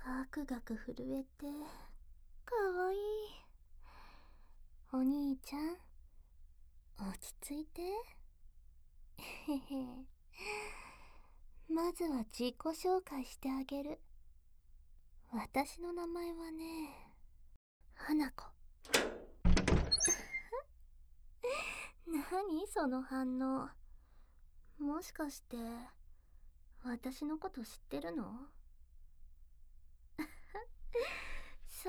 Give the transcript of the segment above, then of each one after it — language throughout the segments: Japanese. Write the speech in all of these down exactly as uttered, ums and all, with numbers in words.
ガクガク震えてかわいい。お兄ちゃん、落ち着いて。へへ。まずは自己紹介してあげる。私の名前はね、花子。何その反応。もしかして私のこと知ってるの？そう、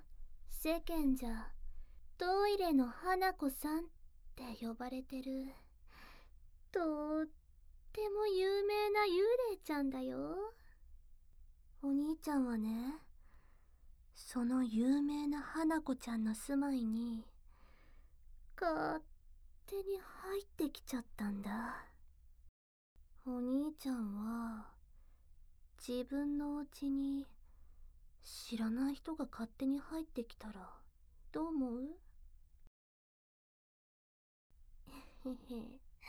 世間じゃトイレの花子さんって呼ばれてるとっても有名な幽霊ちゃんだよ。お兄ちゃんはね、その有名な花子ちゃんの住まいに勝手に入ってきちゃったんだ。お兄ちゃんは自分のお家に知らない人が勝手に入ってきたらどう思う？へへ。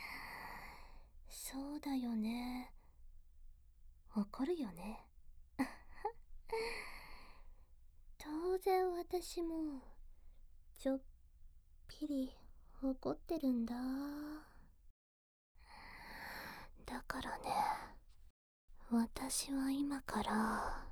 そうだよね。怒るよね。当然私もちょっぴり怒ってるんだ。だからね、私は今から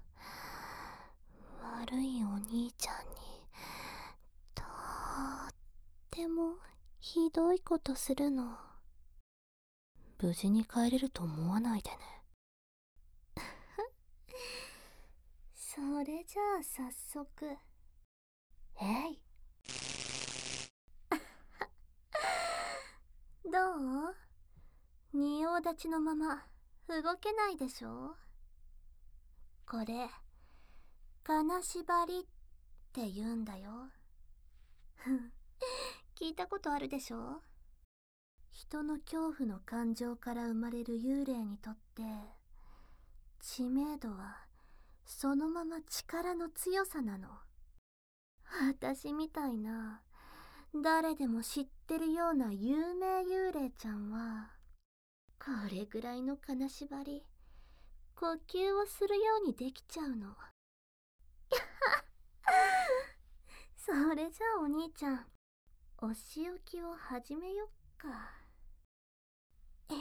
悪いお兄ちゃんにとってもひどいことするの。無事に帰れると思わないでね。それじゃあ早速。えい。どう？仁王立ちのまま動けないでしょ？これ金縛りって言うんだよ。聞いたことあるでしょ？人の恐怖の感情から生まれる幽霊にとって知名度はそのまま力の強さなの。私みたいな誰でも知ってるような有名幽霊ちゃんはこれぐらいの金縛り呼吸をするようにできちゃうの。それじゃあお兄ちゃん、お仕置きを始めよっか。えい。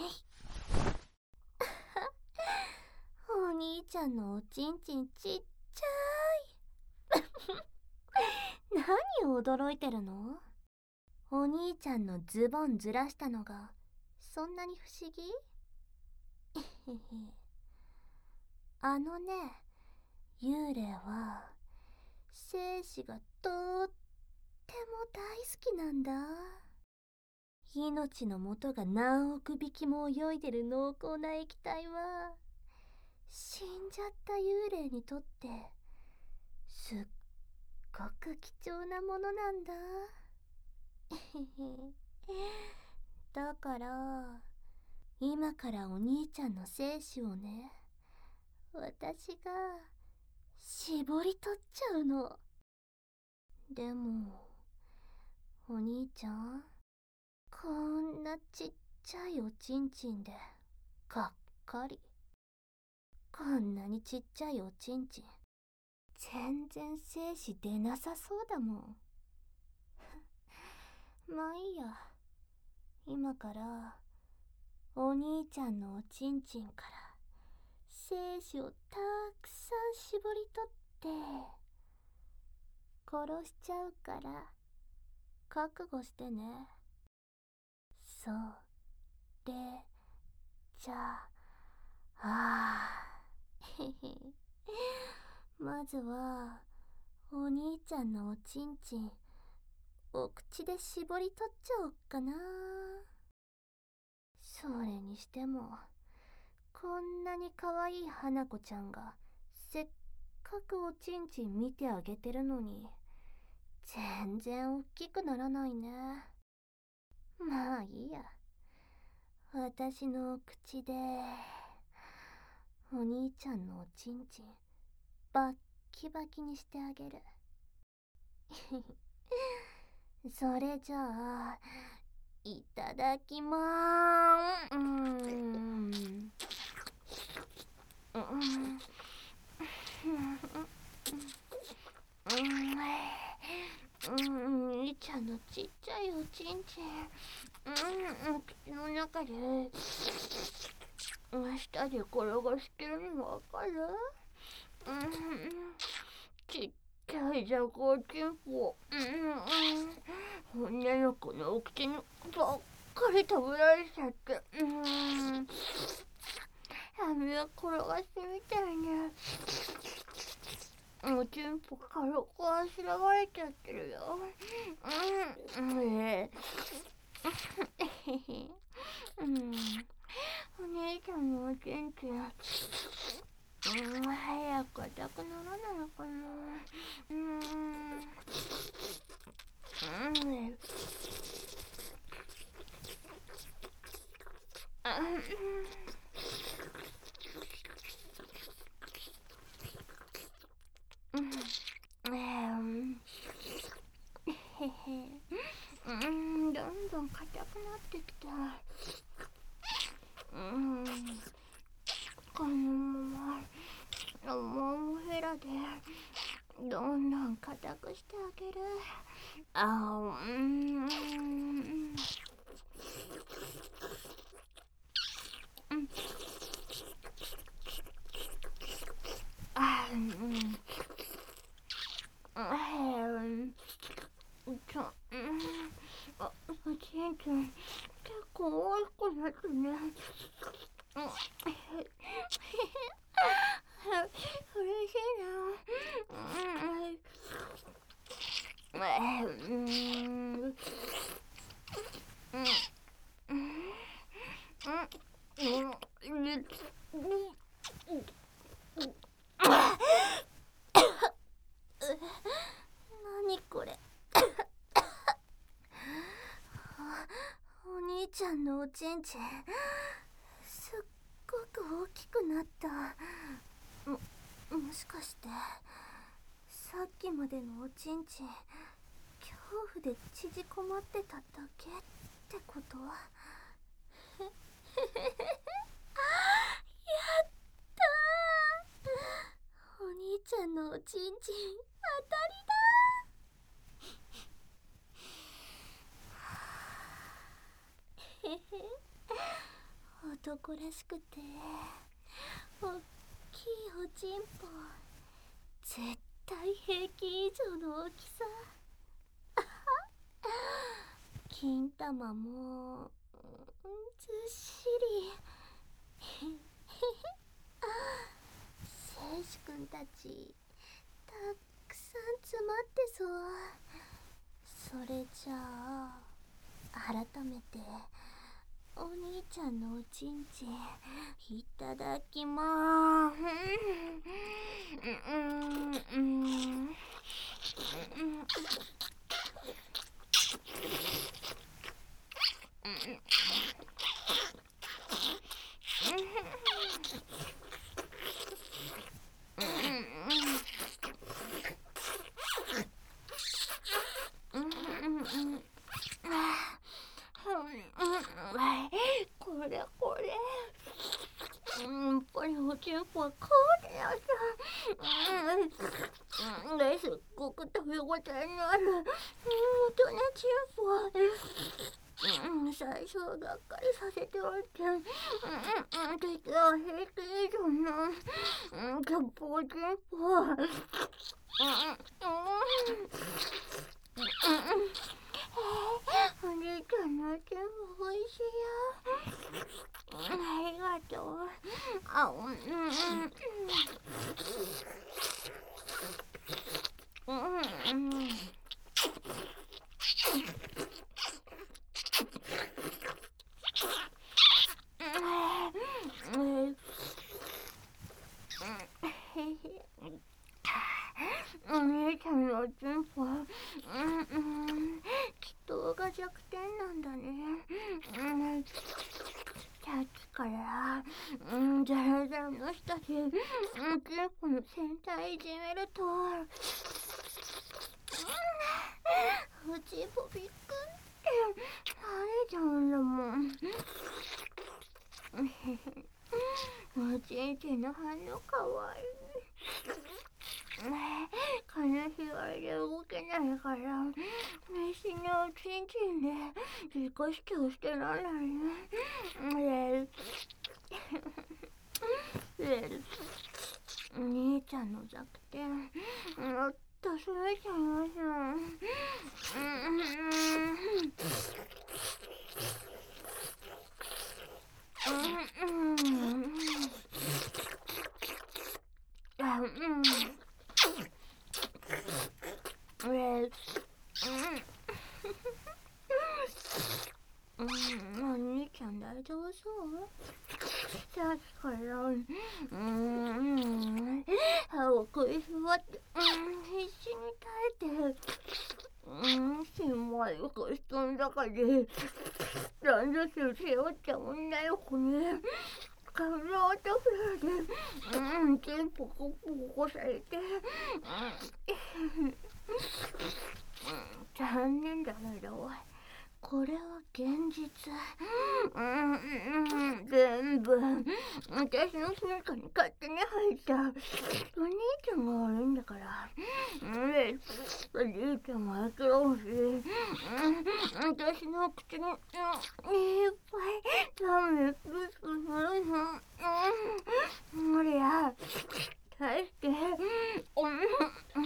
お兄ちゃんのおちんちんちっちゃい。何を驚いてるの？お兄ちゃんのズボンずらしたのがそんなに不思議？へへ。あのね、幽霊は精子がとっても大好きなんだ。命の元が何億匹も泳いでる濃厚な液体は死んじゃった幽霊にとってすっごく貴重なものなんだ。だから今からお兄ちゃんの精子をね、私が絞り取っちゃうの。でもお兄ちゃん、こんなちっちゃいおちんちんでがっかり。こんなにちっちゃいおちんちん全然精子出なさそうだもん。まあいいや、今からお兄ちゃんのおちんちんから精子をたくさん絞り取って殺しちゃうから覚悟してね。それじゃあ、あーへへ。まずはお兄ちゃんのおちんちんお口で絞り取っちゃおっかな。それにしてもこんなに可愛い花子ちゃんがせっかくおちんちん見てあげてるのに全然おっきくならないね。まあいいや、私のお口でお兄ちゃんのおちんちんバッキバキにしてあげる。それじゃあいただきまーす。うーん。うん。 うん、兄ちゃんのちっちゃいおちんちん、うん、口の中で舌で転がしてるのわかる？うん、ちっちゃいじゃこうちんぽ、うん、女の子のお口にばっかり食べられちゃって、うん、網を転がしてみたいね。おちんぽ軽くあしらわれちゃってるよ。うん、えうん、お姉ちゃんのおちんちん、うん、早く硬くならないのかな。うん、うん、うん、へへ、うん、どんどん硬くなってきた。うん、このままももヘラでどんどん硬くしてあげる。あ、うん、うん、あ、うん、うん、ちょ、うん、あ、おちんちん結構大きくなってね。うん、嬉しいな。うん、うん、うん、うん、何これ。お兄ちゃんのおちんちんすっごく大きくなった。も、もしかしてさっきまでのおちんちん恐怖で縮こまってただけってこと？やったー、お兄ちゃんのおちんちん当たりだー。へへ、男らしくておっきいおちんぽ、絶対平均以上の大きさ。金玉もずっしり。聖司くんたちたくさん詰まってそう。それじゃあ改めてお兄ちゃんのおちんちんいただきまーす。うんうんうんうん、これこれ、やっぱりおちんぽはこうでやさ、うん、すっごく食べ応えのある、うん、大人ちんぽ。うん、最初はがっかりさせておいて、うんうん、敵は平気以上の、うん、キャップおちんぽ。うんうん、お姉ちゃんのおちんぽおいしいよ。ありがとう。あ、うんうんうんうん、お姉ちゃんのおちんぽ、うんうん、きっとが弱点なんだね。うん、さっきから、うん、ザラザラの下で、うん、ちんぽの先端いじめると、うん、うちんぽびっくりって腫れちゃうんだもん。おちんちんの反応かわいい。この日はいで動けないから、飯のおちんちんで自己主張してらんないね。で、兄ちゃんの弱点、もっとすべちゃいます。お兄ちゃん大丈夫そう？さっきから、うーん、歯を食いしばって、うん、必死に耐えて、うん、新米をこしとんだかで、ランドセル背負った女の子に、体をたくらで、うん、手ポコポコされて、うん、残念だけど、これは現実。うん、うん、全部、私の住処に勝手に入った。お兄ちゃんが悪いんだから。うん、お兄ちゃんも悪ろうし、うん、私の口に、うん、いっぱいラーメンプスプするの。うん、無理や。大して、うん、うん、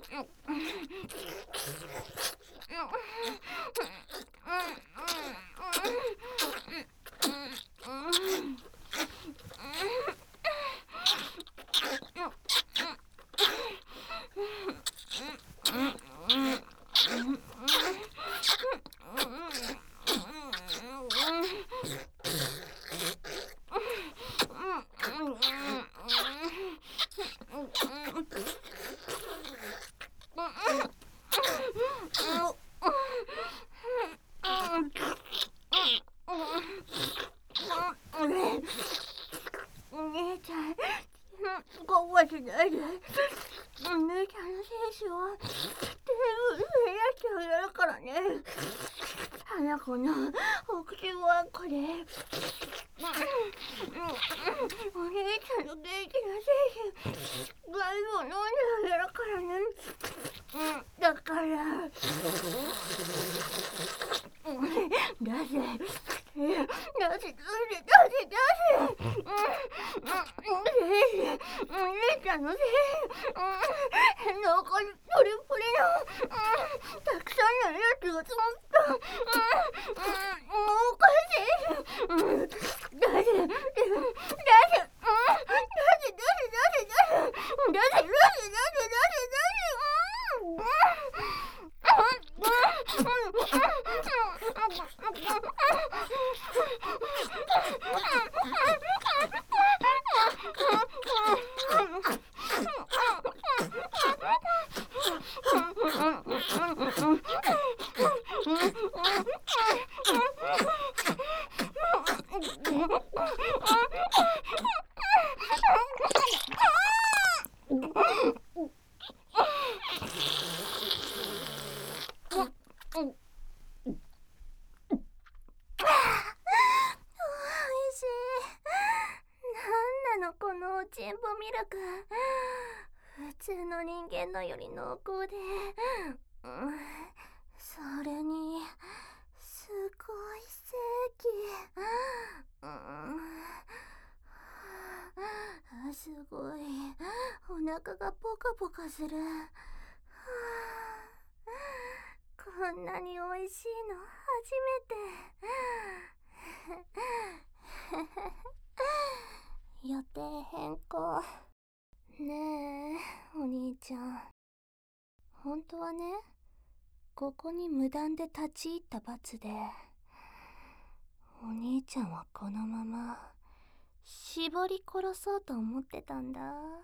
お姉ちゃん、こわしないで。お姉ちゃんの精子はテーブルにやってあげるからね。花子のお口はこれ。お姉ちゃんの元気な精子、外部を飲んであげるからね。だから、出せ。出せ、出せ、出せ、出せ。お姉ちゃんのせい、変なおかずプリプリの、たくさんのやつが詰まった、もうおかしい。出せ、出せ、出せ、出せ、出せ、出せ、出せ、出せ、出せ、このおちんぽミルク、普通の人間のより濃厚で、うん、それにすごい正規、うん、すごいお腹がポカポカする。こんなにおいしいの初めて。予定変更。ねえ、お兄ちゃん。本当はね、ここに無断で立ち入った罰で、お兄ちゃんはこのまま絞り殺そうと思ってたんだ。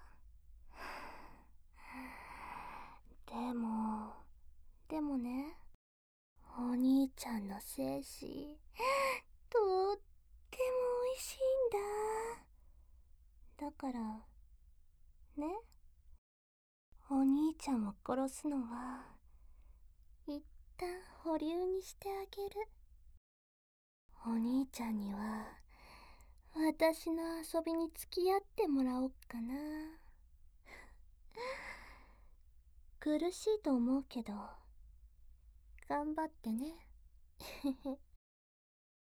でも、でもね、お兄ちゃんの精子、とっても美味しいんだ。だから、ね、お兄ちゃんを殺すのは、一旦保留にしてあげる。お兄ちゃんには、私の遊びに付き合ってもらおっかな。ク苦しいと思うけど頑張ってね。